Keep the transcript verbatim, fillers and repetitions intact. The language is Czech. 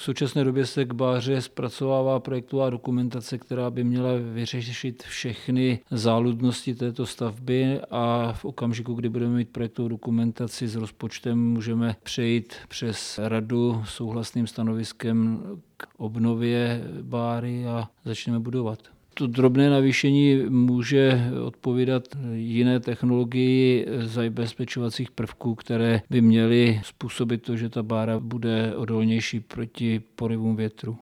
současné době se k báře zpracovává projektová dokumentace, která by měla vyřešit všechny záludnosti této stavby a v okamžiku, kdy budeme mít projektovou dokumentaci s rozpočtem, můžeme přejít přes radu souhlasným stanoviskem k obnově báry a začneme budovat. To drobné navýšení může odpovídat jiné technologii zabezpečovacích prvků, které by měly způsobit to, že ta bára bude odolnější proti porivům větru.